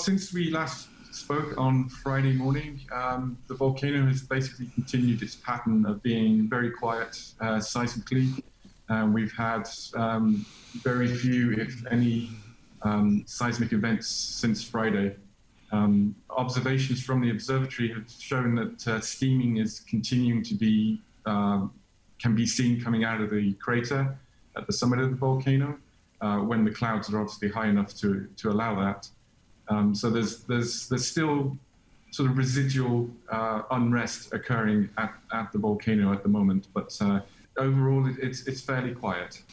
since we last spoke on Friday morning, the volcano has basically continued its pattern of being very quiet seismically. We've had very few, if any, seismic events since Friday. Observations from the observatory have shown that steaming is continuing to be, can be seen coming out of the crater at the summit of the volcano when the clouds are obviously high enough to allow that. So there's still sort of residual unrest occurring at the volcano at the moment, but overall it's fairly quiet.